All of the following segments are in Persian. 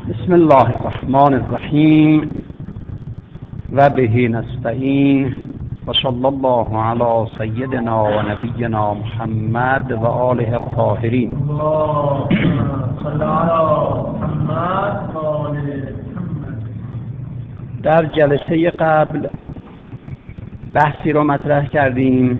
بسم الله الرحمن الرحیم و به نستعین و صلی الله علی سیدنا و نبینا محمد و آله الطاهرین. در جلسه قبل بحثی رو مطرح کردیم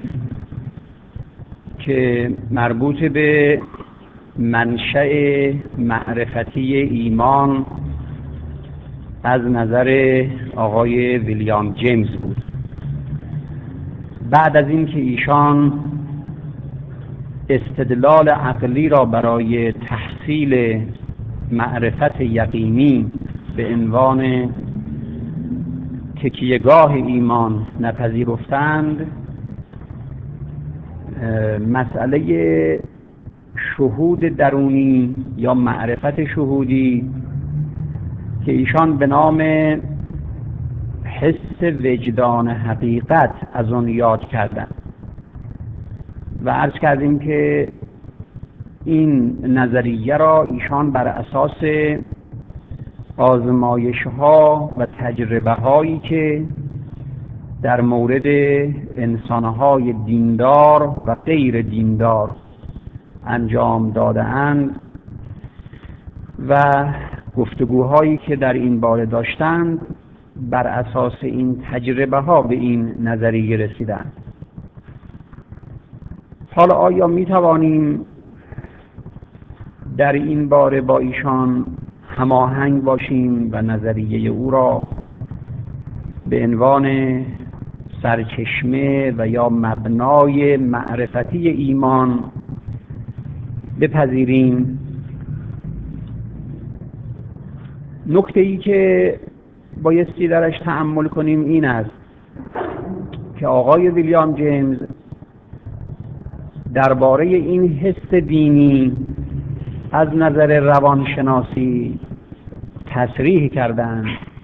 که مربوط به منشأ معرفتی ایمان از نظر آقای ویلیام جیمز بود. بعد از اینکه ایشان استدلال عقلی را برای تحصیل معرفت یقینی به عنوان تکیهگاه ایمان نپذیرفتند، مسئله شهود درونی یا معرفت شهودی که ایشان به نام حس وجدان حقیقت از آن یاد کردند و عرض کردیم که این نظریه را ایشان بر اساس آزمایش‌ها و تجربه‌هایی که در مورد انسان‌های دیندار و غیر دیندار انجام داده‌اند و گفتگوهایی که در این باره داشتند، بر اساس این تجربه‌ها به این نظریه رسیدند. حالا آیا می توانیم در این باره با ایشان هماهنگ باشیم و نظریه او را به عنوان سرچشمه و یا مبنای معرفتی ایمان بپذیریم؟ نکته ای که بایستی درش تأمل کنیم این است که آقای ویلیام جیمز درباره این حس دینی از نظر روانشناسی تصریح کردند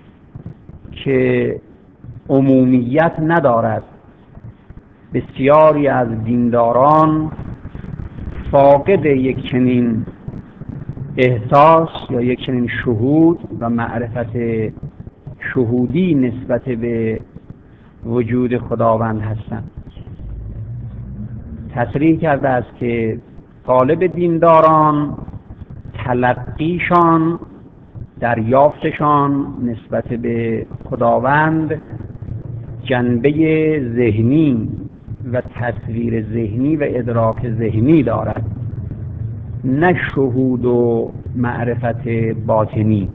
که عمومیت ندارد. بسیاری از دینداران فاقد یک چنین احساس یا یک چنین شهود و معرفت شهودی نسبت به وجود خداوند هستند. تصریح کرده است که غالب دینداران تلقیشان، دریافتشان نسبت به خداوند جنبه ذهنی و تصویر ذهنی و ادراک ذهنی دارد، نه شهود و معرفت باطنی.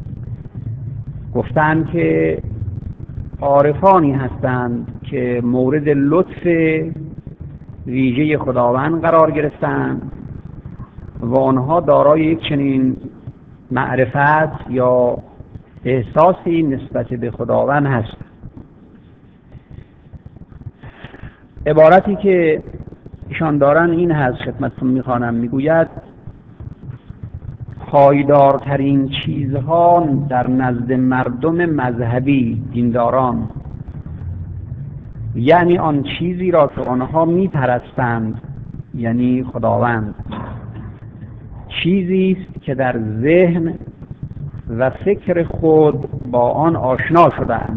گفتند که عارفانی هستند که مورد لطف ویژه خداوند قرار گرفتند و آنها دارای یک چنین معرفت یا احساسی نسبت به خداوند هست. عبارتی که ایشان دارن این هست، خدمتتون میخوانم. میگوید پایدارترین چیزها در نزد مردم مذهبی، دینداران، یعنی آن چیزی را که آنها میپرستند، یعنی خداوند، چیزی است که در ذهن و فکر خود با آن آشنا شدند.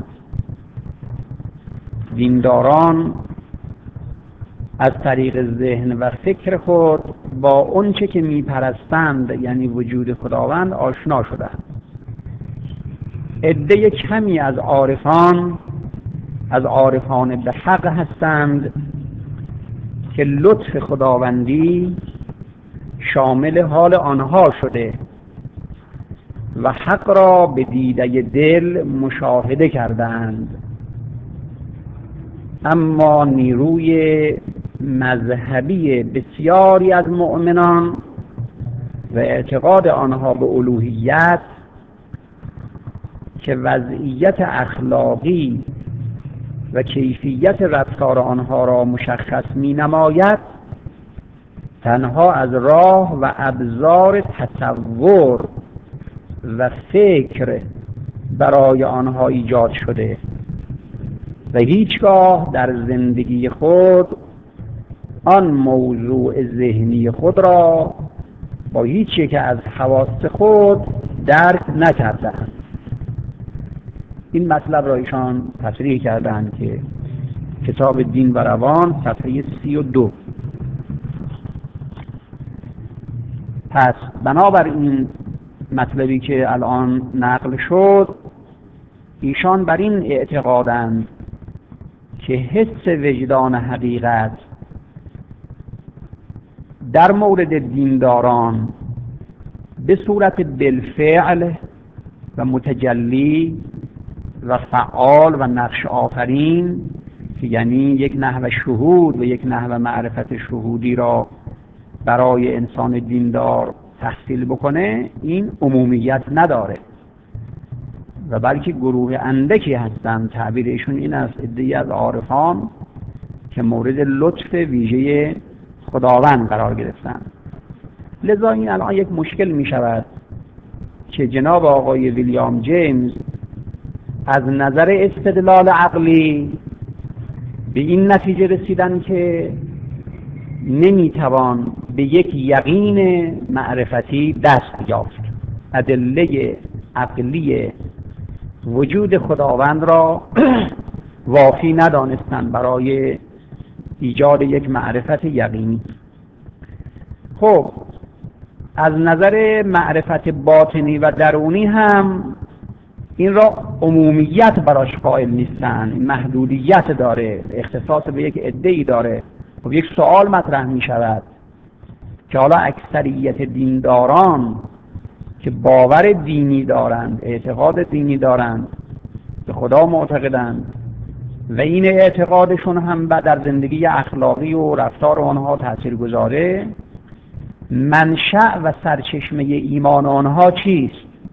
دینداران از طریق ذهن و فکر خود با اونچه که میپرستند، یعنی وجود خداوند، آشنا شدند. عده کمی از عارفان به حق هستند که لطف خداوندی شامل حال آنها شده و حق را به دیده دل مشاهده کردند، اما نیروی مذهبی بسیاری از مؤمنان و اعتقاد آنها به الوهیت که وضعیت اخلاقی و کیفیت رفتار آنها را مشخص می نماید، تنها از راه و ابزار تصور و فکر برای آنها ایجاد شده و هیچگاه در زندگی خود آن موضوع ذهنی خود را با هیچ یک از حواس خود درک نکردند. این مطلب را ایشان تصریح کردند که کتاب دین و روان صفحه 32. پس بنابراین مطلبی که الان نقل شد، ایشان بر این اعتقادند که حس وجدان حقیقت در مورد دینداران به صورت بالفعل و متجلی و فعال و نقش آفرین، که یعنی یک نحو شهود و یک نحو معرفت شهودی را برای انسان دیندار تحصیل بکنه، این عمومیت نداره و بلکه گروه اندکی هستند. تعبیر ایشون این است: عده‌ای از عارفان که مورد لطف ویژه خداوند قرار گرفتند. لذا این الان یک مشکل می شود که جناب آقای ویلیام جیمز از نظر استدلال عقلی به این نتیجه رسیدن که نمیتوان به یک یقین معرفتی دست یافت. ادله عقلی وجود خداوند را وافی ندانستند برای ایجاد یک معرفت یقینی. خب از نظر معرفت باطنی و درونی هم این را عمومیت براش قائل نیستن، محدودیت داره، اختصاص به یک عده‌ای داره. خب یک سوال مطرح می شود که حالا اکثریت دینداران که باور دینی دارند، اعتقاد دینی دارند، به خدا معتقدند و این اعتقادشون هم در زندگی اخلاقی و رفتار آنها تأثیر گذاره، منشأ و سرچشمه ایمان آنها چیست؟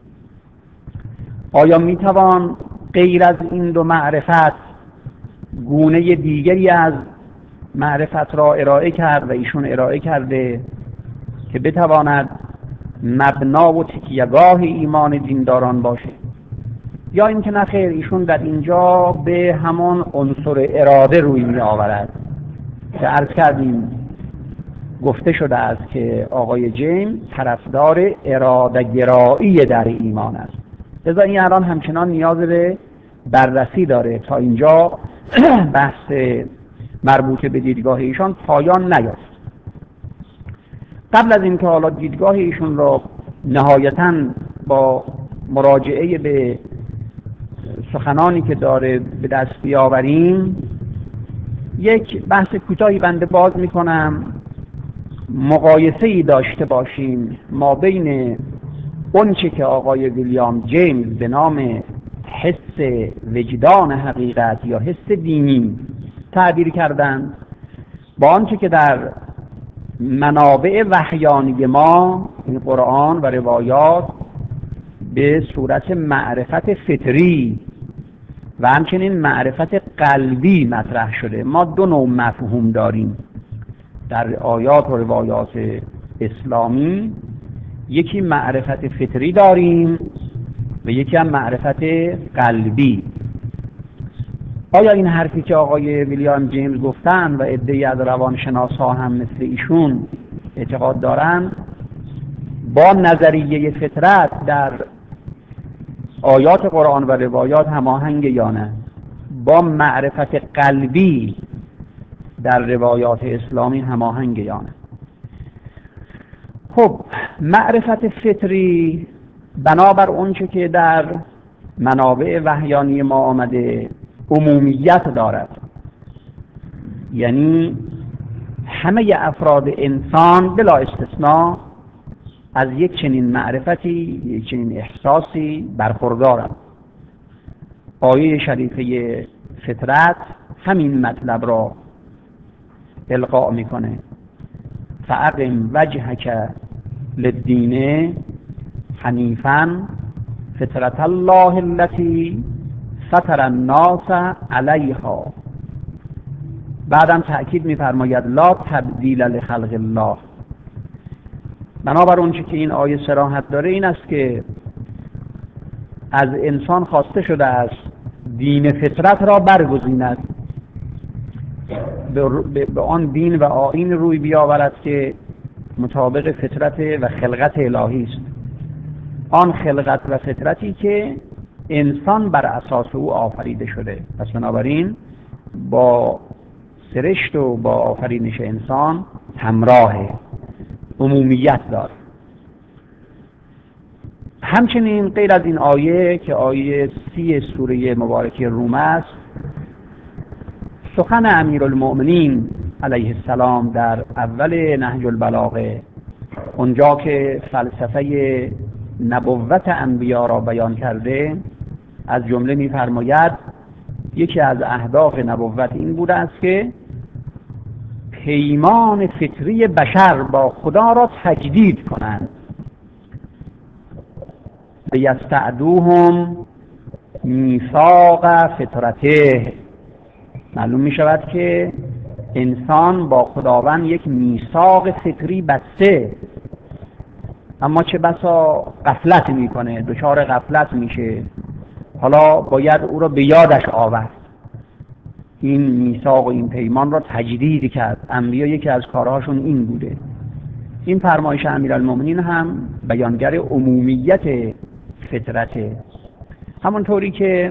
آیا میتوان غیر از این دو معرفت گونه دیگری از معرفت را ارائه کرد و ایشون ارائه کرده که بتواند مبنا و تکیه‌گاه ایمان دینداران باشه؟ یا اینکه نه خیر، ایشون در اینجا به همان عنصر اراده روی می آورد که عرض کردیم گفته شده است که آقای جیمز طرفدار اراده گرایی در ایمان است. لذا این الان همچنان نیاز به بررسی داره. تا اینجا بحث مربوط به دیدگاه ایشان پایان نیافت. قبل از اینکه حالا دیدگاه ایشون را نهایتاً با مراجعه به سخنانی که داره به دست بیاوریم، یک بحث کوتاهی بنده باز میکنم، مقایسه‌ای داشته باشیم ما بین اونچه که آقای ویلیام جیمز به نام حس وجدان حقیقت یا حس دینی تعبیر کردند با آنچه که در منابع وحیانی ما، این قرآن و روایات، به صورت معرفت فطری و همچنین معرفت قلبی مطرح شده. ما دو نوع مفهوم داریم در آیات و روایات اسلامی، یکی معرفت فطری داریم و یکی هم معرفت قلبی. آیا این حرفی که آقای ویلیام جیمز گفتن و عده‌ای از روانشناسا هم مثل ایشون اعتقاد دارند با نظریه فطرت در آیات قرآن و روایات هماهنگ یا نه؟ با معرفت قلبی در روایات اسلامی هماهنگ یا نه؟ خب معرفت فطری بنابر اونچه که در منابع وحیانی ما آمده عمومیت دارد، یعنی همه افراد انسان بلا استثناء از یک چنین معرفتی، یک چنین احساسی برخوردارند. آیه شریفه فطرت همین مطلب را القا میکنه: فاقم وجهک للدین حنیفا فطرت الله التي فطر الناس علیها. بعدم تأکید می‌فرماید لا تبدیل لخلق الله. بنابر اونچه که این آیه صراحت داره این است که از انسان خواسته شده است دین فطرت را برگزیند، به آن دین و آیین روی بیاورد که مطابق فطرت و خلقت الهی است. آن خلقت و فطرتی که انسان بر اساس او آفریده شده. پس بنابراین با سرشت و با آفرینش انسان همراه عمومیت داره. همچنین غیر از این آیه که آیه 30 سوره مبارکه روم است، سخن امیرالمؤمنین علیه السلام در اول نهج البلاغه، اونجا که فلسفه نبوت انبیا را بیان کرده، از جمله می‌فرماید یکی از اهداف نبوت این بوده است که پیمان فطری بشر با خدا را تجدید کنند. یستعدوهم میثاق فطرته. معلوم می شود که انسان با خداوند یک میثاق فطری بسته، اما چه بسا غفلت میکنه، دچار غفلت میشه. حالا باید او را به یادش آورد، این میثاق و این پیمان را تجدید کرد. انبیا یکی از کارهاشون این بوده. این فرمایش امیرالمؤمنین هم بیانگر عمومیت فطرته. همونطوری که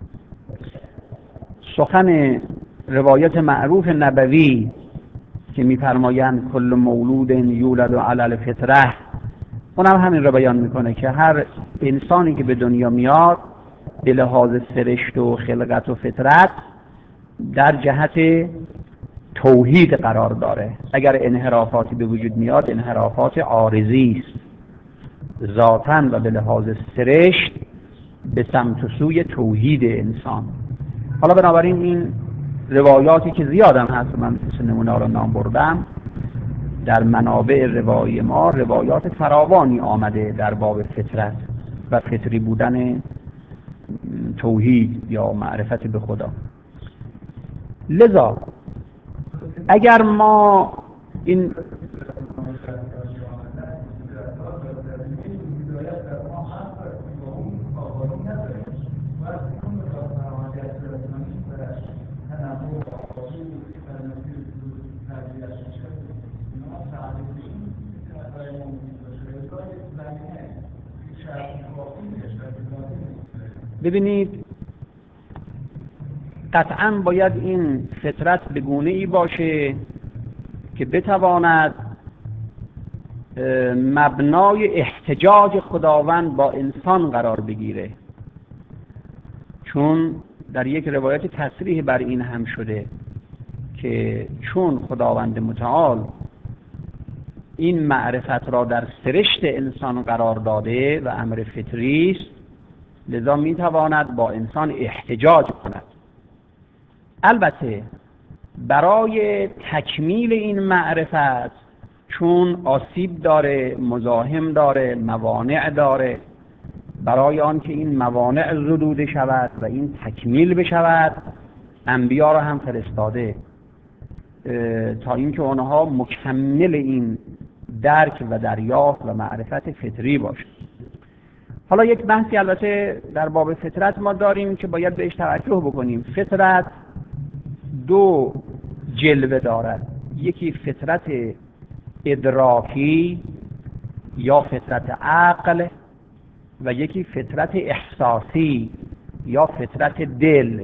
سخن روایت معروف نبوی که می‌فرمایند کل مولود یولد علی الفطره، اونم همین را بیان میکنه که هر انسانی که به دنیا میاد به لحاظ سرشت و خلقت و فطرت در جهت توحید قرار داره. اگر انحرافاتی به وجود میاد، انحرافات عارضی است، ذاتاً و به لحاظ سرشت به سمت و سوی توحید انسان. حالا بنابراین این روایاتی که زیادم هست، من نمونه رو نام بردم، در منابع روایی ما روایات فراوانی آمده در باب فطرت و فطری بودن توحید یا معرفت به خدا. لذا اگر ما این ببینید، قطعاً باید این فطرت به گونه‌ای باشه که بتواند مبنای احتجاج خداوند با انسان قرار بگیره، چون در یک روایت تصریح بر این هم شده که چون خداوند متعال این معرفت را در سرشت انسان قرار داده و امر فطری است، لذا میتواند با انسان احتجاج کند. البته برای تکمیل این معرفت، چون آسیب داره، مزاحم داره، موانع داره، برای آن که این موانع زدوده شود و این تکمیل بشود، انبیا را هم فرستاده تا اینکه آنها مکمل این درک و دریافت و معرفت فطری باشد. حالا یک بحثی البته در باب فطرت ما داریم که باید بهش توجه بکنیم. فطرت دو جلوه دارد، یکی فطرت ادراکی یا فطرت عقل و یکی فطرت احساسی یا فطرت دل.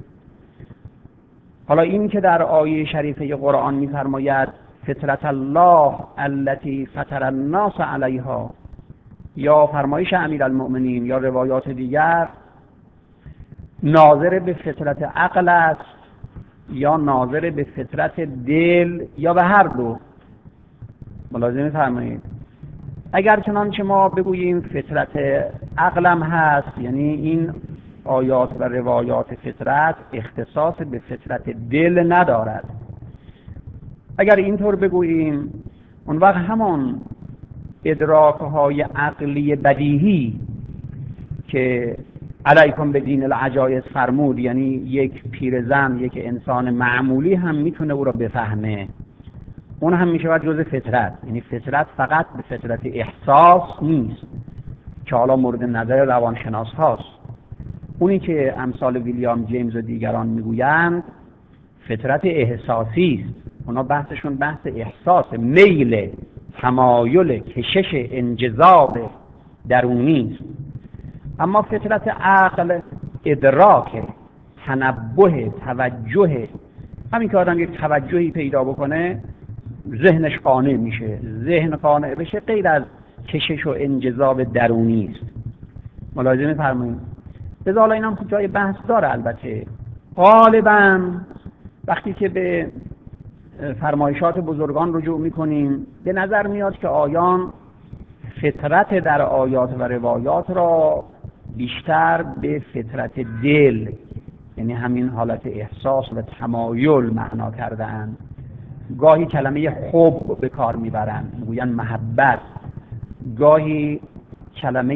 حالا این که در آیه شریفه قرآن می‌فرماید فطرت الله التي فطر الناس علیها، یا فرمایش امیرالمؤمنین یا روایات دیگر، ناظر به فطرت عقل است یا ناظر به فطرت دل یا به هر دو. ملاحظه فرمایید. اگر چنانچه ما بگوییم فطرت عقلم هست، یعنی این آیات و روایات فطرت اختصاص به فطرت دل ندارد. اگر اینطور بگوییم، اون وقت همان ادراک‌های عقلی بدیهی که علیکم به دین العجایز فرمود، یعنی یک پیرزن، یک انسان معمولی هم میتونه او را بفهمه، اون هم میشود جزء فطرت. یعنی فطرت فقط به فطرت احساس نیست که حالا مورد نظر روانشناس هاست. اونی که امثال ویلیام جیمز و دیگران میگویند فطرت احساسی است. اونا بحثشون بحث احساس، میل، تمایل، کشش، انجذاب درونی است. اما فطرت عقل ادراک، تنبه، توجه. همین که آدم یک توجهی پیدا بکنه ذهنش قانع میشه. ذهن قانع بشه غیر از کشش و انجذاب درونی است. ملاحظه می‌فرمایید؟ لذا حالا اینم جای بحث داره. البته غالباً وقتی که به فرمایشات بزرگان رجوع میکنیم به نظر میاد که آیان فطرت در آیات و روایات را بیشتر به فطرت دل، یعنی همین حالت احساس و تمایل معنا کرده‌اند. گاهی کلمه حب به کار میبرند، میگویند محبت. گاهی کلمه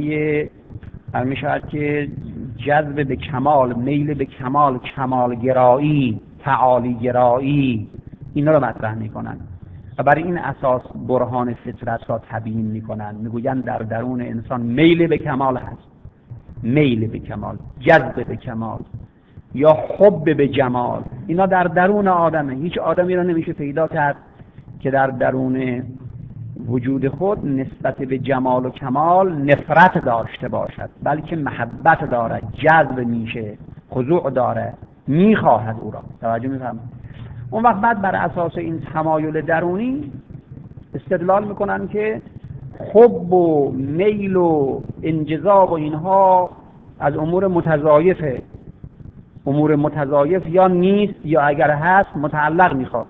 میشود که جذب به کمال، میل به کمال، کمالگرایی، تعالیگرایی، اینا رو مطرح میکنن و برای این اساس برهان فطرت را تبیین میکنن. میگویند در درون انسان میل به کمال هست، میل به کمال، جذب به کمال یا حب به جمال. اینا در درون آدمه. هیچ آدمی را نمیشه پیدا کرد که در درون وجود خود نسبت به جمال و کمال نفرت داشته باشد، بلکه محبت دارد، جذب میشه، خضوع داره، میخواهد او را. توجه میفرمایید؟ اون وقت بعد بر اساس این تمایل درونی استدلال میکنن که حب و میل و انجذاب و اینها از امور متضایفه. امور متضایف یا نیست یا اگر هست متعلق میخواد،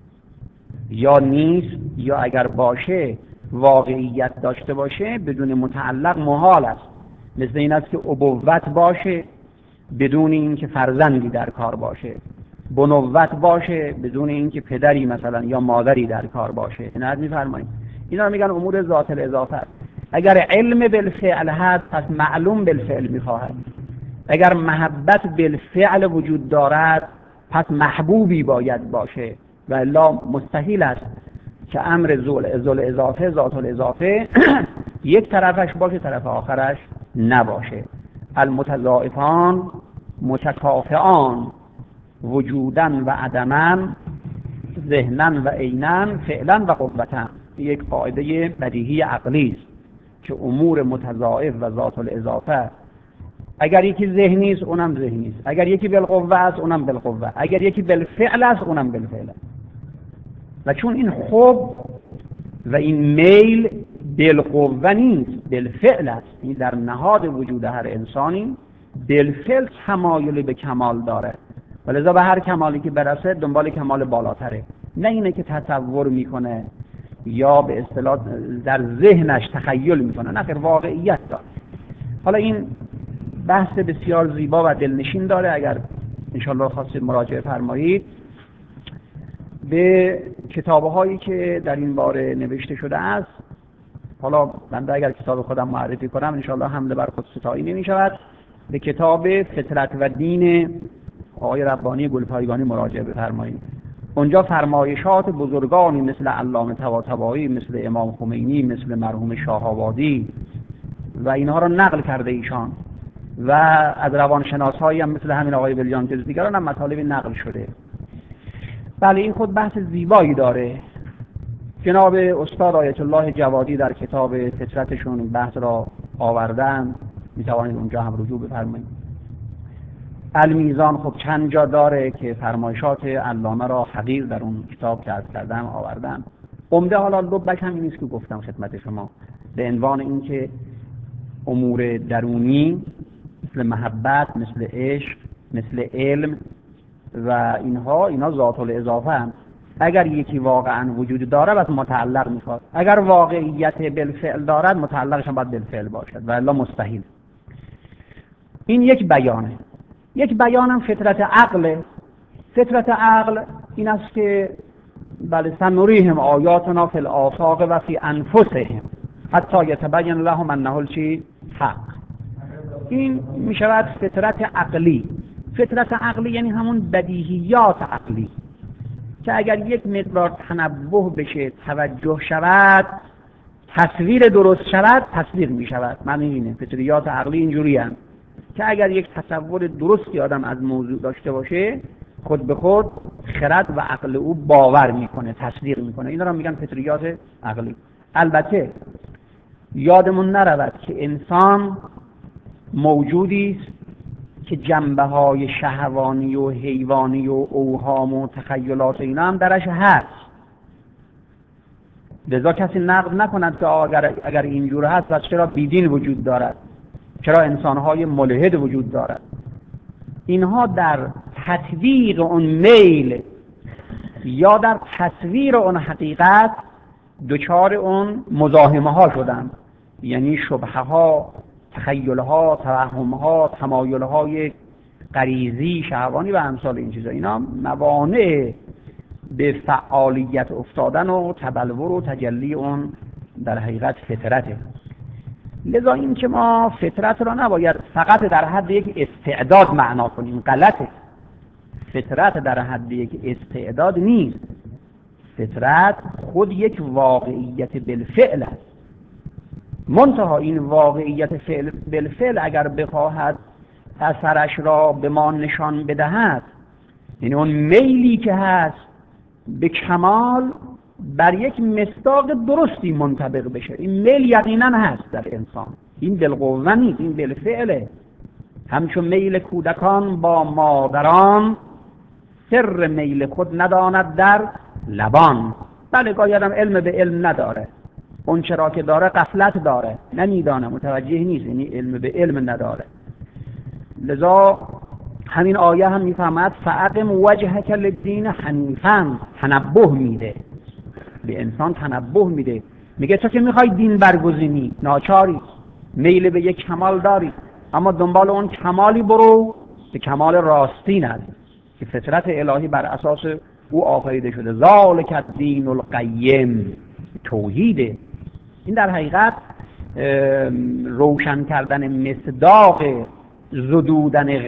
یا نیست یا اگر باشه واقعیت داشته باشه بدون متعلق محال است. مثل این است که ابوت باشه بدون اینکه فرزندی در کار باشه، بنوت باشه بدون اینکه پدری مثلا یا مادری در کار باشه. عنایت می‌فرمایید؟ اینا رو میگن امور ذات الاضافه است. اگر علم بالفعل هست پس معلوم بالفعل می‌خواهد. اگر محبت بالفعل وجود دارد پس محبوبی باید باشه و الا مستحیل است که امر ذل اضافه، ذات الاضافه یک طرفش باشه طرف آخرش نباشه. المتضاعفان متکافئان وجودن و عدمن، ذهنن و عینن، فعلا و قوتن. یک قاعده بدیهی عقلی است که امور متضاعف و ذات الاضافه اگر یکی ذهنی است اونم ذهنی است، اگر یکی بالقوه است اونم بالقوه، اگر یکی بالفعل است اونم بالفعل. و چون این حب و این میل بالقوه نیست، بالفعل است، این در نهاد وجود هر انسانی بالفعل تمایل به کمال داره و لذا به هر کمالی که برسه دنبال کمال بالاتره. نه اینه که تصور میکنه یا به اصطلاح در ذهنش تخیل میکنه، نه، خیر واقعیت داره. حالا این بحث بسیار زیبا و دلنشین داره. اگر انشاءالله خواستید مراجعه فرمایید به کتاب‌هایی که در این باره نوشته شده است. حالا بنده اگر کتاب خودم معرفی کنم انشاءالله حمله بر خود ستایی نمی‌شود. به کتاب فطرت و دین آقای ربانی گلپایگانی مراجعه بفرمایید. اونجا فرمایشات بزرگانی مثل علامه طباطبایی، مثل امام خمینی، مثل مرحوم شاه‌آبادی و اینها را نقل کرده ایشان و از روانشناسایی هم مثل همین آقای ویلیامز دیگران هم مطالب نقل شده. بله این خود بحث زیبایی داره. جناب استاد آیت الله جوادی در کتاب فطرتشون بحث را آوردن، میتوانید اونجا هم رجوع بفرمایید. المیزان خب چند جا داره که فرمایشات علامه را حقیر در اون کتاب که عرض کردم آوردن. عمده حالا لبش هم این است که گفتم خدمت شما، به عنوان اینکه امور درونی مثل محبت، مثل عشق، مثل علم و اینا ذات الاضافه هم. اگر یکی واقعا وجود داره بس متعلق میخواد، اگر واقعیت بالفعل دارد متعلقش هم باید بالفعل باشد و الا مستحیل. این یک بیانه. یک بیانم فطرت عقل. فطرت عقل این است که بله سنریهم آیاتنا فی الآفاق و فی انفسهم حتی یتبین لهم انه الحق. این می شود فطرت عقلی. فطرت عقلی یعنی همون بدیهیات عقلی که اگر یک مقدار تنبه بشه، توجه شود، تصویر درست شود، تصدیق می شود. معنی اینه فطریات عقلی اینجوری هست که اگر یک تصور درستی آدم از موضوع داشته باشه خود به خود خرد و عقل او باور میکنه، تصدیق میکنه. اینا رو میگن فطریات عقلی. البته یادمون نرود که انسان موجودی است که جنبه‌های شهوانی و حیوانی و اوهام و تخیلات اینا هم درش هست. لذا کسی نقد نکند که اگر اینجور هست پس چرا بیدین وجود دارد، چرا انسان‌های ملحد وجود دارد. اینها در تطبیق اون میل یا در تصویر اون حقیقت دچار اون مزاحمه ها شدن، یعنی شبهه ها، تخیل ها، توهم ها، تمایل های غریزی، شهوانی و امثال این چیزا. اینا موانع به فعالیت افتادن و تبلور و تجلی اون در حقیقت فطرته. لذا این که ما فطرت را نباید فقط در حد یک استعداد معنا کنیم، غلطه. فطرت در حد یک استعداد نیست. فطرت خود یک واقعیت بالفعل است. منتها این واقعیت بالفعل اگر بخواهد اثرش را به ما نشان بدهد، یعنی اون میلی که هست به کمال بر یک مصداق درستی منطبق بشه. این میل یقینا هست در انسان، این بالقوه نیست، این بالفعله. همچون میل کودکان با مادران، سر میل خود نداند در لبان. بله گاهی آدم علم به علم نداره، اون چرا که داره غفلت داره، نمیدانه، متوجه نیست، یعنی علم به علم نداره. لذا همین آیه هم میفهمد فاقم وجهک للدین حنیفا، تنبه میده به انسان، تنبه میده، میگه تو که میخوای دین برگزینی ناچاری، میل به یک کمال داری، اما دنبال اون کمالی برو که کمال راستین است که فطرت الهی بر اساس او آفریده شده. ذالک الدین القیم، توحیده. این در حقیقت روشن کردن مصداق زدودن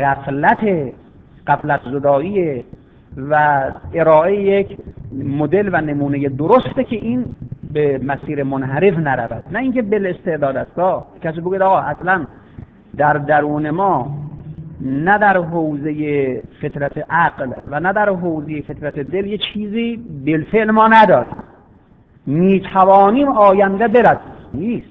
غفلت زدایی و ارائه یک مدل و نمونه درسته که این به مسیر منحرف نرود، نه اینکه بالاستعداد است. کسی بگه آقا اصلا در درون ما نه در حوزه فطرت عقل و نه در حوزه فطرت دل یه چیزی بالفعل ما نداریم، میتوانیم آینده برد، نیست.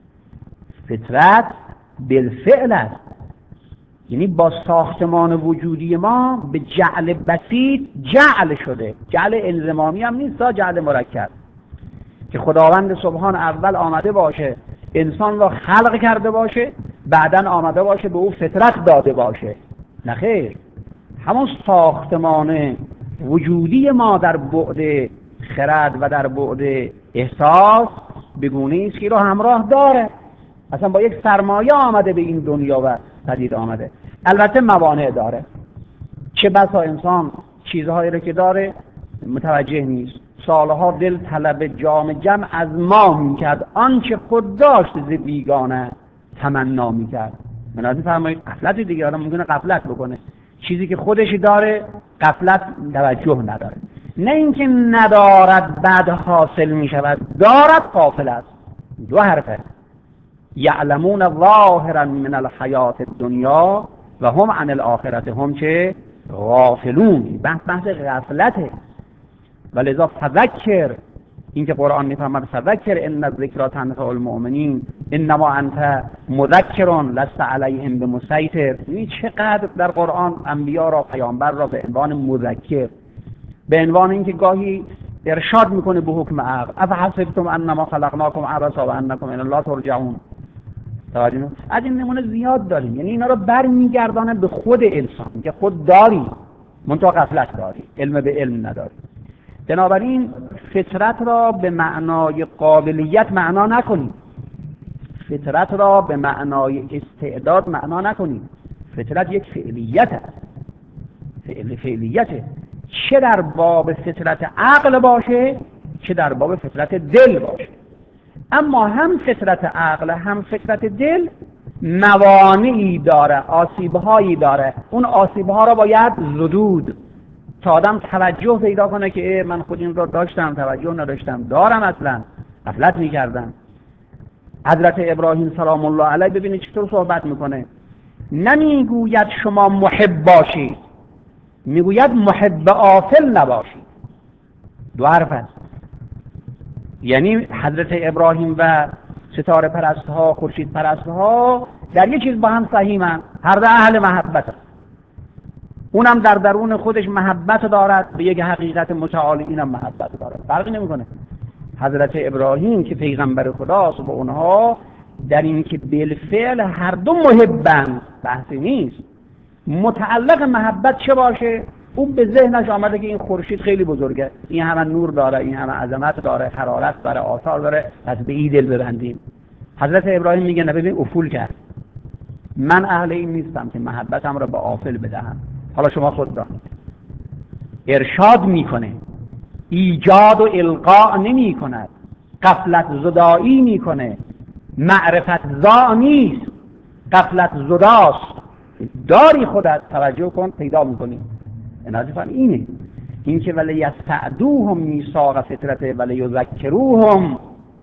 فطرت بالفعل است، یعنی با ساختمان وجودی ما به جعل بسیط جعل شده. جعل انضمامی هم نیست، جعل مرکب، که خداوند سبحان اول آمده باشه انسان را خلق کرده باشه، بعدن آمده باشه به او فطرت داده باشه. نه خیر، همون ساختمان وجودی ما در بعد خرد و در بعد احساس بگونه است که رو همراه داره، اصلا با یک سرمایه آمده به این دنیا و پدید آمده. البته موانع داره، چه بسا انسان چیزهایی رو که داره متوجه نیست، سالها دل طلب جام جم از ما میکرد، آنچه خود داشت ز بیگانه تمنا میکرد. منازی فرمایید غفلت دیگه، آدم ممکنه غفلت بکنه، چیزی که خودش داره غفلت توجه نداره، نه اینکه ندارد بعد حاصل میشود، دارد غافل است. دو حرفه، یعلمون ظاهرا من الحیات الدنیا و هم عن الاخرت هم چه غافلون. بحث غفلته. ولذا فذکر، این که قرآن میفهمد فذکر ان الذکر تنفع المؤمنین انما انت مذکر لست علیهم بمسیطر. این چقدر در قرآن انبیا را، پیامبر را به عنوان مذکر، به عنوان اینکه گاهی ارشاد میکنه به حکم عقل، افحسبتم انما خلقناکم عبثا و انکم الی الله ترجعون. از این نمونه زیاد داریم، یعنی اینا رو برمیگردانه به خود انسان که خود داری منتها غفلت داری، علم به علم نداری. بنابراین فطرت را به معنای قابلیت معنا نکنیم، فطرت را به معنای استعداد معنا نکنیم. فطرت یک فعلیت است، فعلیته، چه در باب فطرت عقل باشه چه در باب فطرت دل باشه. اما هم فطرت عقل هم فطرت دل موانعی داره، آسیبهایی داره، اون آسیبها را باید زدود تا آدم توجه پیدا کنه که من خود این را داشتم، توجه نداشتم، دارم، اصلا غفلت میکردم. حضرت ابراهیم سلام الله علیه ببینید چطور صحبت میکنه، نمیگوید شما محب باشید، میگوید محب غافل نباشید. دو حرف است. یعنی حضرت ابراهیم و ستاره پرستها، خورشید پرستها در یک چیز با هم سهیمن، هر دو اهل محبت هست. اونم در درون خودش محبت دارد به یک حقیقت متعالی، اینم محبت دارد، فرقی نمیکنه. حضرت ابراهیم که پیغمبر خداست و اونها در این که بالفعل هر دو محبن، بحثی نیست. متعلق محبت چه باشه؟ اون به ذهنش آمده که این خورشید خیلی بزرگه، این همه نور داره، این همه عظمت داره، حرارت داره، آثار داره، پس به این دل ببندیم. حضرت ابراهیم میگه نه، ببین افول کرد، من اهل این نیستم که محبتم را به آفل بدهم. حالا شما خود دانید. ارشاد میکنه، ایجاد و القاء نمی کند، غفلت زدایی میکنه، معرفت زا نیست، غفلت زداست. داری خودت توجه کن پیدا میکنی. نظیفاً اینه، این که ولی یستعدوهم میثاق فطرته ولی یذکروهم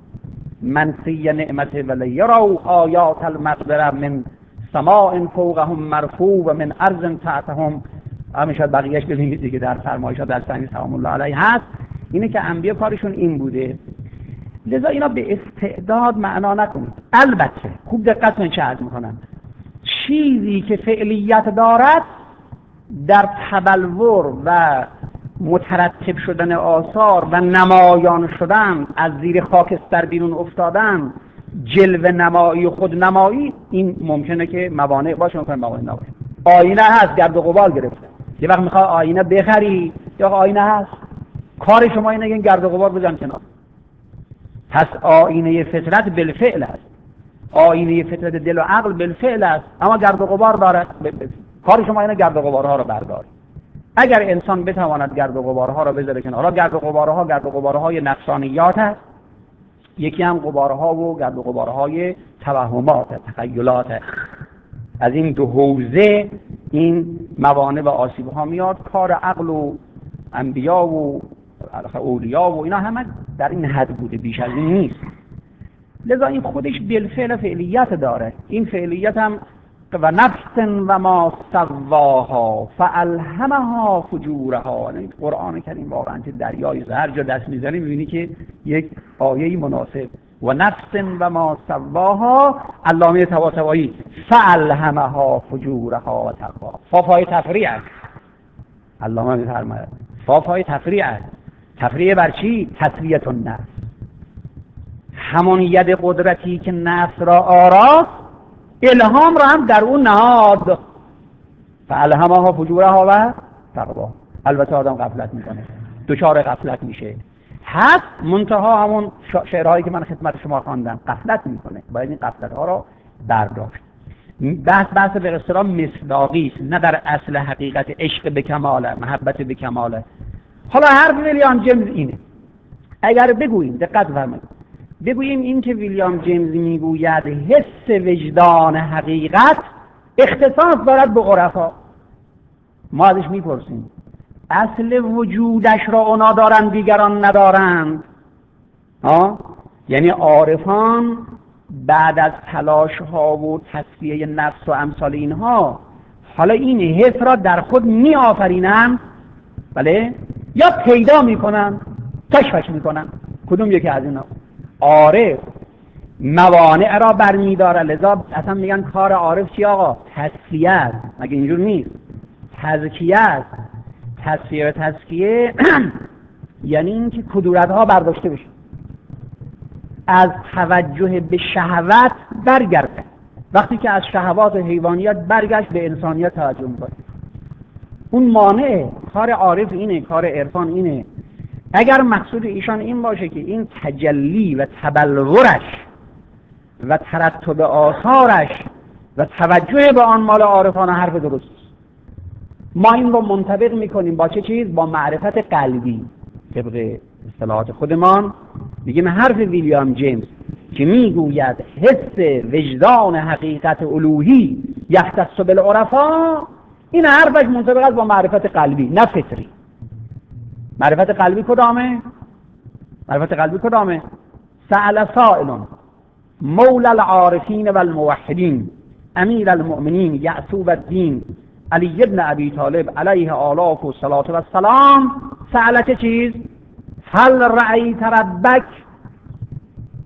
منسی نعمته ولی یروا آیات المقدره من سماء فوقهم مرفوع و من ارض تحتهم. همیشه بقیهش ببینید دیگه در فرمایشات دستانی سلام الله علیه هست. اینه که انبیا کارشون این بوده، لذا اینا به استعداد معنا نکنید. البته خوب دقت کنید چه عرض میکنم، چیزی که فعلیت دارد در تبلور و مترتب شدن آثار و نمایان شدن، از زیر خاکستر بیرون افتادن، جلوه نمایی و خود نمایی، این ممکنه که موانع باشه، ممکنه موانع نباشه. آینه هست، گرد و غبار گرفته، یه وقت میخوای آینه بخری یا آینه هست، کار شما اینه که این گرد و غبار بزن کنار. پس آینه فطرت بالفعل است، آینه فطرت دل و عقل بالفعل است، اما گرد و غبار داره. کار شما اینه گرد و غبارها رو برداری. اگر انسان بتواند گرد و غبارها رو بذاره کنار، حالا گرد و غبارهای نفسانیات هست، یکی هم غبارها و گرد و غبارهای توهمات، تخیلات. از این دو حوزه این موانع و آسیب‌ها میاد. کار عقل و انبیا و اولیا و اینا همه در این حد بوده، بیش از این نیست. لذا این خودش بالفعل فعلیت داره. این فعلیت هم و نفس و ما سواها فالهمها فجورها. قرآن کریم واقعا که دریای هر جا دست میزنی میبینی که یک آیه مناسب. و نفس و ما سواها، علامه طباطبایی، فالهمها فجورها و تقواها. فافای تفریع است. علامه میفرماید فافای تفریع است. تفریع بر چی؟ تسویه النفس. همون ید قدرتی که نفس را آراست، الهام را هم در اون نهاد. فالهمها فجورها و تقواها. البته آدم غفلت میکنه، دچار غفلت میشه، هست منتها همون شعرهایی که من خدمت شما خواندم، غفلت میکنه. باید این غفلت ها را برداشت. بحث به اصطلاح مصداقی است، نه در اصل حقیقت عشق به کماله، محبت به کماله. حالا حرف ویلیام جیمز اینه، اگر بگوییم، دقت فرمایید، بگوییم این که ویلیام جیمز میگوید حس وجدان حقیقت اختصاص دارد به عرفا، ما ازش میپرسیم اصل وجودش را اونا دارند دیگران ندارند؟ یعنی عارفان بعد از تلاش ها و تصفیه نفس و امثال اینها، حالا این حس را در خود می آفرینند، بله، یا پیدا می کنند، کشفش می کنند. کدوم یکی از اینا؟ عارف موانع را برمی داره. لذا اصلا میگن کار عارف چی آقا؟ تصفیه است. مگه اینجور نیست؟ تزکیه است. تزکیه یعنی این که کدورت ها برداشته بشه، از توجه به شهوت برگرده. وقتی که از شهوات حیوانیت برگشت به انسانیت توجه میکنه، اون مانع. کار عارف اینه، کار عرفان اینه. اگر مقصود ایشان این باشه که این تجلی و تبلورش و ترتب آثارش و توجه به آن مال عارفان، حرف درست. ما این رو منطبق میکنیم با چه چیز؟ با معرفت قلبی. طبق اصطلاحات خودمان میگیم حرف ویلیام جیمز که میگوید حس وجدان حقیقت الوهی یختص بالعرفا، این حرفش منطبق است با معرفت قلبی، نه فطری. معرفت قلبی کدامه؟ معرفت قلبی کدامه؟ سأل سائل مولا العارفین و الموحدین امیر المؤمنین یعقوب الدین علی ابن ابی طالب علیه آلاف و صلاة و السلام، سأل چه چیز؟ هل رأیت ربک؟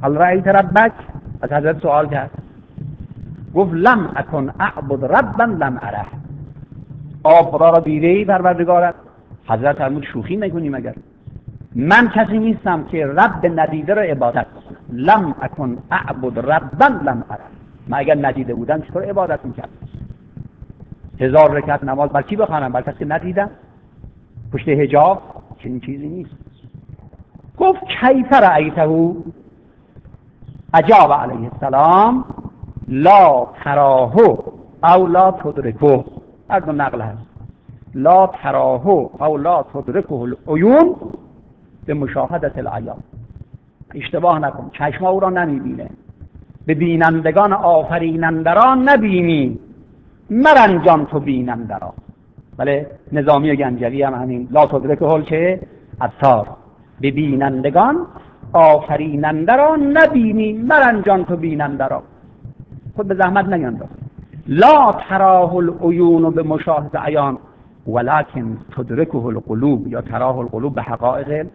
هل رأیت ربک؟ از حضرت سوال کرد، گفت لم اکن اعبد ربا لم اره. خدا را دیده ای پروردگارت؟ حضرت فرمود شوخی میکنی مگر؟ من کسی نیستم که رب ندیده را عبادت کنم. لم اکن اعبد ربا لم اره. من اگر ندیده بودم چطور عبادت میکردم؟ 1000 رکعت نماز بر کی بخوانم؟ بر کسی که ندیدم پشت حجاب؟ چنین چیزی نیست. گفت کیف رأیته؟ اجاب علیه السلام لا تراه او لا تدرکه. هر دو نقل هست. لا تراه او لا تدرکه العیون به مشاهدت العیان. اشتباه نکن، چشم او را نمیبینه، به بینندگان آفریننده را نبینی، مرنجان تو بیننده را. بله نظامی گنجوی هم همین لا تدرکه هل که ابصار، به بینندگان آفریننده را نبینی، مرنجان تو بیننده را. خود به زحمت نیانداز. لا تراه العیون به مشاهده عیان ولکن تدرکه القلوب یا تراه القلوب به حقایق.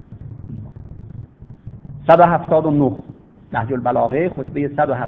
179 نهج البلاغه خطبه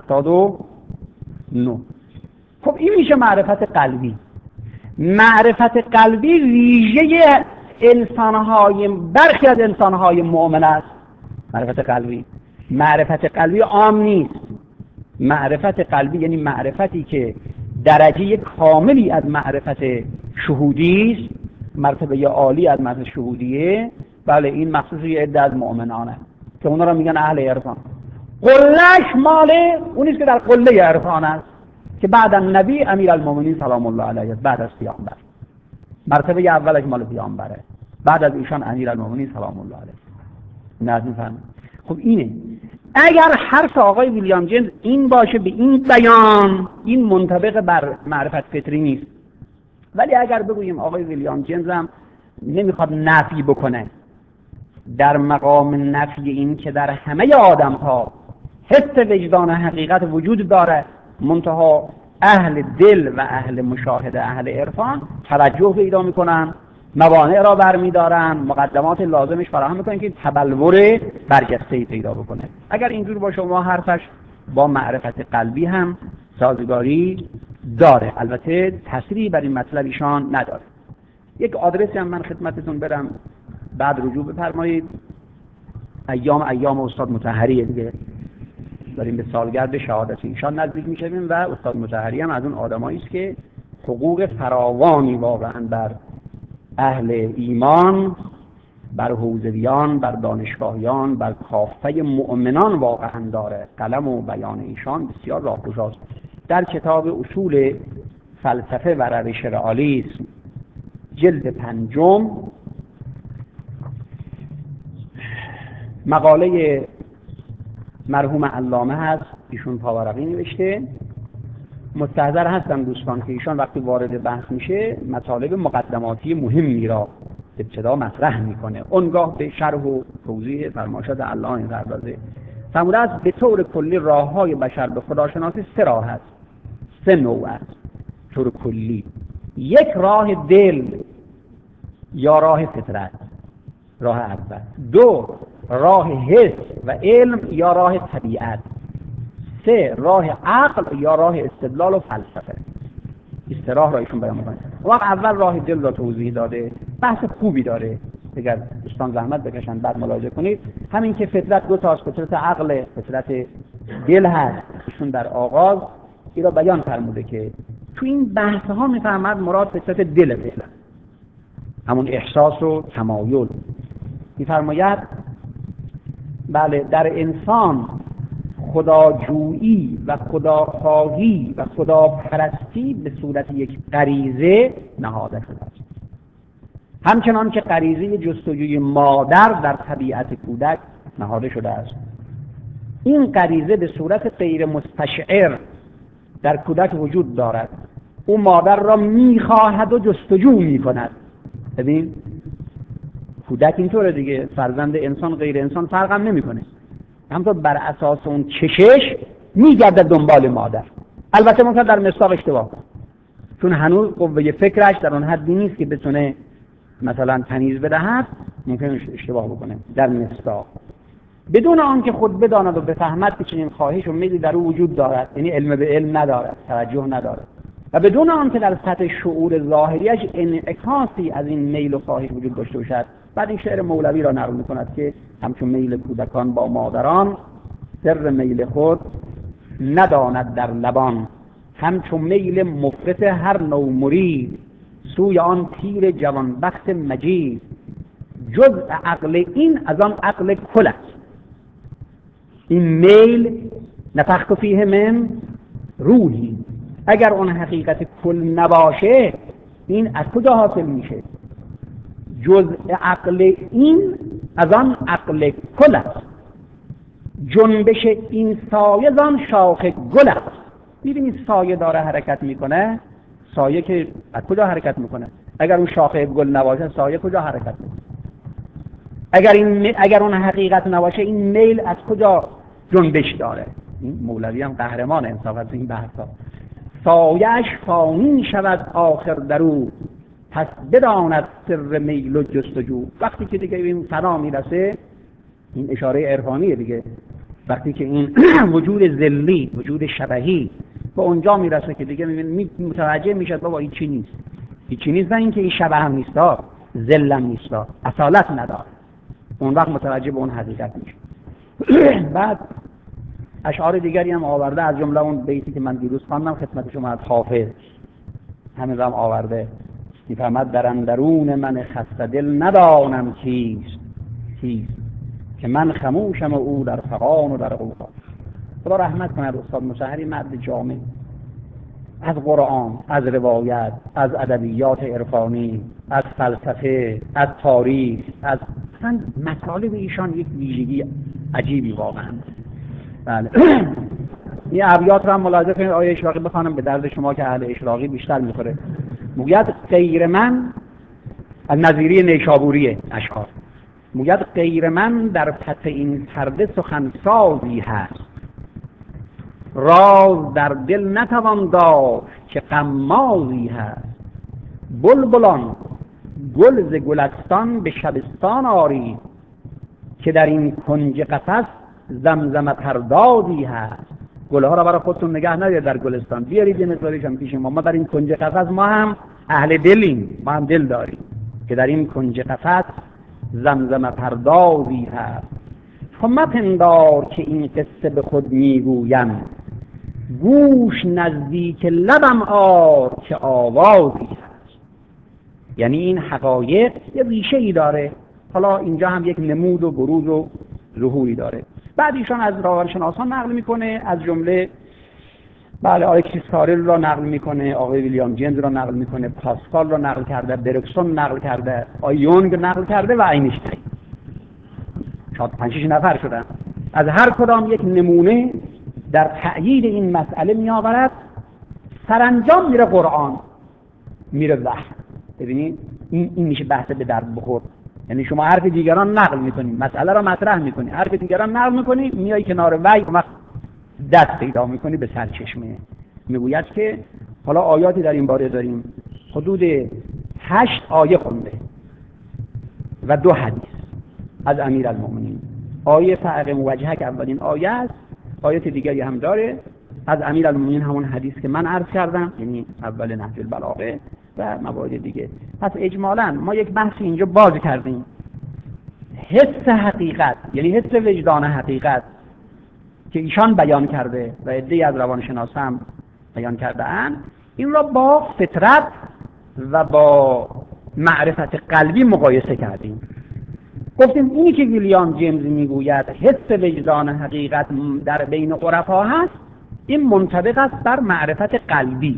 179. خب این میشه معرفت قلبی. معرفت قلبی ویژه انسانهای برخی از انسانهای مؤمن است. معرفت قلبی عام نیست. معرفت قلبی یعنی معرفتی که درجه کاملی از معرفت شهودی است، مرتبه عالی از معرفت شهودیه. بله این مخصوص یه عده از مؤمنانه که اونا را میگن اهل عرفان. قلهش ماله اونیست که در قله عرفان است که بعد از نبی امیرالمومنین سلام الله علیه، بعد از پیامبر. مرتبه اولش مال پیامبره، بعد از ایشان امیرالمومنین سلام الله علیه. نظم فهم. خب اینه. اگر حرف آقای ویلیام جیمز این باشه به این بیان، این منطبق بر معرفت فطری نیست. ولی اگر بگوییم آقای ویلیام جیمز هم نمیخواد نفی بکنه، در مقام نفی این که در همه آدم ها حس وجدان حقیقت وجود داره، منتها اهل دل و اهل مشاهده اهل عرفان توجه پیدا میکنن، موانع را برمیدارن، مقدمات لازمش فراهم میکنن که تبلور برجسته‌ای پیدا بکنه. اگر اینجور باشه ما حرفش با معرفت قلبی هم سازگاری داره. البته تأثیری بر این مطلب ایشان نداره. یک آدرسی هم من خدمتتون برم بعد رجوع بفرمایید. ایام استاد مطهری دیگه داریم به سالگرد شهادت ایشان نزدیک میشیم و استاد مطهری هم از اون آدمایی است که حقوق فراوانی واقعا بر اهل ایمان، بر حوزویان، بر دانشگاهیان، بر کافه مؤمنان واقعا داره. قلم و بیان ایشان بسیار راهگشاست. در کتاب اصول فلسفه و روش رئالیسم جلد 5 مقاله مرحوم علامه هست، ایشون پاورقی نوشته. مستحضر هستم دوستان که ایشان وقتی وارد بحث میشه مطالب مقدماتی مهمی را ابتدا مطرح میکنه، اونگاه به شرح و توضیح فرمایشات علامه می‌پردازه. فرموده است به طور کلی راه‌های بشر به خداشناسی 3 راه است، 3 نوع است طور کلی. یک راه دل یا راه فطرت، راه اول. 2 راه حس و علم یا راه طبیعت. 3 راه عقل یا راه استدلال و فلسفه. راه را ایشون بیان می‌کنه. وقت اول راه دل را توضیح داده، بحث خوبی داره، اگر دوستان زحمت بکشن بعد ملاحظه کنید. همین که فطرت 2 تا است، فطرت عقل، فطرت دل هست. ایشون در آغاز این را بیان فرموده که تو این بحث ها میفهمد مراد فطرت دل فعلا، همون احساس و تمایل. میفرماید بله در انسان خداجویی و خداخواهی و خداپرستی به صورت یک غریزه نهاده شده است. همچنان که غریزه جستجوی مادر در طبیعت کودک نهاده شده است. این غریزه به صورت غیر مستشعر در کودک وجود دارد. او مادر را میخواهد و جستجو میکند. ببین کودک اینطوره دیگه، فرزند انسان غیر انسان فرق هم نمیکنه، همونطور بر اساس اون چشش میگرده دنبال مادر. البته ممکن در مصداق اشتباه کنه، چون هنوز قوه فکرش در اون حدی نیست که بتونه مثلا تمیز بدهد، ممکن اشتباه بکنه در مصداق. بدون آنکه خود بداند و بفهمد که چنین خواهش و میلی در او وجود دارد، یعنی علم به علم ندارد، توجه ندارد، و بدون آنکه در سطح شعور ظاهریش انعکاسی از این میل و خواهش وجود داشته باشد. بعد این شعر مولوی را نقل می‌کند که همچون میل کودکان با مادران، سر میل خود نداند در لبان، همچون میل مفرط هر نوع مرید، سوی آن پیر جوانبخت مجید، جز عقل این از آن عقل کل است. این میل نفخت فیه من روحی، اگر اون حقیقت کل نباشه این از کجا حاصل میشه؟ جز عقل این از آن عقل کل است، جنبش این سایه زان شاخ گل است. میبینید سایه داره حرکت میکنه، سایه که از کجا حرکت میکنه؟ اگر اون شاخه گل نباشه سایه کجا حرکت میکنه؟ اگر اون حقیقت نباشه این میل از کجا جنبش داره؟ این مولوی هم قهرمان انصاف از این بحثا. سایه‌اش فانی شود آخر درو، پس بداند سر میل و جستجو. وقتی که دیگه این فنا میرسه، این اشاره عرفانیه دیگه، وقتی که این وجود ذلی، وجود شبهی به اونجا میرسه که دیگه متوجه میشد بابا این چی نیست، این چی نیست، نه اینکه این شبه هم نیستا، ذل هم نیستا، اصالت نداره، اون وقت متوجه به اون حقیقت میشه. بعد اشعار دیگری هم آورده، از جمله اون بیتی که من دیروز خواندم خدمت شما از حافظ، همین رو هم آورده، میفهمد در اندرون من خسته دل ندانم کیست، که من خموشم و او در فغان و در غوغا. خدا رحمت کند استاد مطهری، مرد جامع، از قرآن، از روایت، از ادبیات عرفانی، از فلسفه، از تاریخ، از مطالب ایشان یک ویژگی عجیبی واقعا. بله. این ابیات رو هم ملاحظه کنید، آیه اشراقی بخوانم به درد شما که اهل اشراقی بیشتر میخوره. میگوید غیر من، از نظیری نیشابوری اشعار، میگوید غیر من در پس این پرده سخنسازی هست، راز در دل نتوان داشت که غمازی هست، بلبلان گل ز گلستان به شبستان آری، که در این کنج قفس زمزمه پردازی هست. گلها را برای خودتون نگه ندارید در گلستان، بیارید یه مثالیش هم پیش ما در این کنج قفس ما هم اهل دلیم، ما هم دل داریم، که در این کنج قفس زمزمه پردازی هست. خب مپندار که این قصه به خود میگویم، گوش نزدیک لبم آر که آوازی هست. یعنی این حقایق یه ریشه ای داره، حالا اینجا هم یک نمود و بروز و ظهوری داره. بعد ایشان از روانشناسان نقل میکنه، از جمله بله آلکسیس کارل را نقل میکنه، آقای ویلیام جیمز را نقل میکنه، پاسکال را نقل کرده، برکسون نقل کرده، یونگ نقل کرده و اینشتین. شاید 5-6 نفر شدن. از هر کدام یک نمونه در تأیید این مسئله میآورد. سرانجام میره قرآن، میره وحی. ببینید این میشه بحث به درد بخور. یعنی شما حرف دیگران نقل میکنی، مسئله را مطرح میکنی، حرف دیگران نقل میکنی، میای کنار وحی و دست پیدا میکنی به سرچشمه. میگوید که حالا آیاتی در این باره داریم، حدود 8 آیه خونده و 2 حدیث از امیرالمومنین. آیه فعق موجهه که اولین آیه است، آیات دیگری هم داره از امیرالمومنین، همون حدیث که من عرض کردم، یعنی اول نهج البلاغه و موارد دیگه. پس اجمالاً ما یک بحث اینجا باز کردیم. حس حقیقت، یعنی حس وجدان حقیقت که ایشان بیان کرده و عده‌ای از روانشناسان هم بیان کرده اند، این را با فطرت و با معرفت قلبی مقایسه کردیم. گفتیم اینی که ویلیام جیمز میگوید حس وجدان حقیقت در بین عرفا هست، این منطبق است بر معرفت قلبی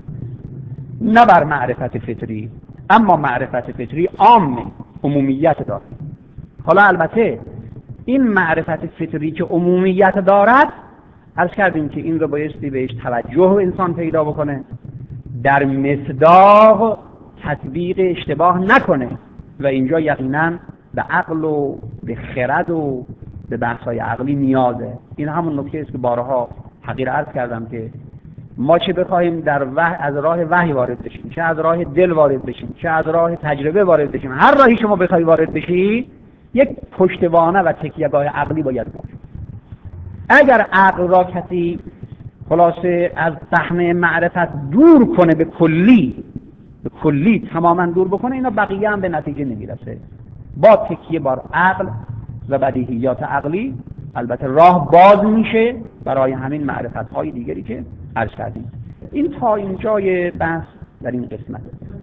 نه بر معرفت فطری. اما معرفت فطری عام، عمومیت دارد. حالا البته این معرفت فطری که عمومیت دارد، عرض کردیم که این رو بایستی بهش توجه انسان پیدا بکنه، در مصداق تطبیق اشتباه نکنه و اینجا یقیناً به عقل و به خرد و به بحث‌های عقلی نیازه. این همون نکته است که بارها حقیر عرض کردم که ما چه بخوایم در از راه وحی وارد بشیم، چه از راه دل وارد بشیم، چه از راه تجربه وارد بشیم، هر راهی شما بخوای وارد بشی، یک پشتوانه و تکیهگاه عقلی باید بود. اگر عقل را کسی خلاصه از صحنه معرفت دور کنه به کلی تماما دور بکنه، اینا بقیه هم به نتیجه نمیرسه. با تکیه بر عقل و بدیهیات عقلی البته راه باز میشه برای همین معرفت های دیگری که عرض کردیم. این تا اینجای بحث در این قسمت.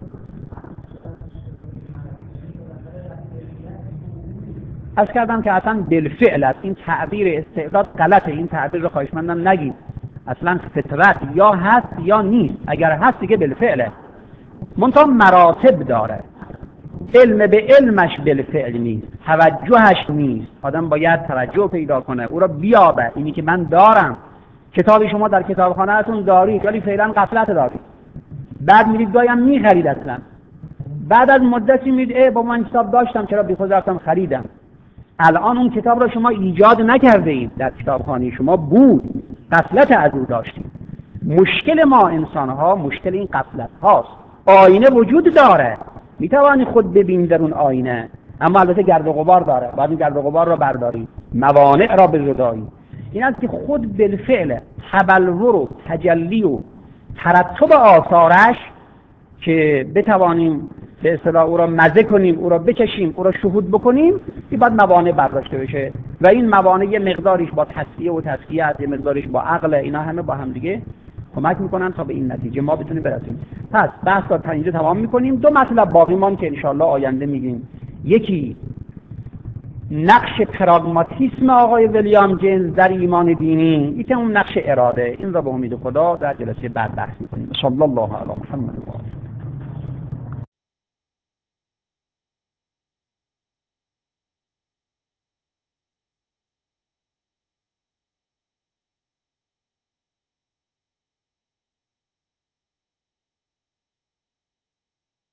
عرض کردم که اصلا بالفعل است. این تعبیر استعداد غلطه. این تعبیر رو خواهشمندم نگید. اصلا فطرت یا هست یا نیست. اگر هست دیگه بالفعله، منتها مراتب داره. علم به علمش بالفعل نیست، توجهش نیست. آدم باید توجه پیدا کنه، او را بیابه. اینی که من دارم، کتابی شما در کتابخانه هاتون دارید ولی فعلا غفلت دارید، بعد میرید گاهی هم میخرید، اصلا بعد از مدتی میرید با من کتاب داشتم چرا بی خود رفتم خریدم. الان اون کتاب را شما ایجاد نکرده اید، در کتابخانه شما بود، غفلت از او داشتید. مشکل ما انسان ها مشکل این غفلت هاست. آینه وجود داره، میتوانی خود ببینی در اون آینه، اما البته گرد و غبار داره، باید این گرد و غبار را برداری، موانع را بزدایی. این است که خود بالفعل تبلور و تجلی و ترتب آثارش که بتوانیم به اصطلاح او را مزه کنیم، او را بچشیم، او را شهود بکنیم، که باید موانع برداشته بشه و این موانع یه مقداریش با تصفیه و تزکیه، یه مقداریش با عقل، اینا همه با هم دیگه کمک میکنن تا به این نتیجه ما بتونیم برسیم. پس بحث رو تا اینجا تمام میکنیم. دو مطلب باقی ماند که انشاءالله آینده میگیم. یکی نقش پراگماتیسم آقای ویلیام جیمز در ایمان دینی، یکی اون نقش اراده. این را به امید خدا در جلسه بعد بحث میکنیم. صلی الله علی محمد.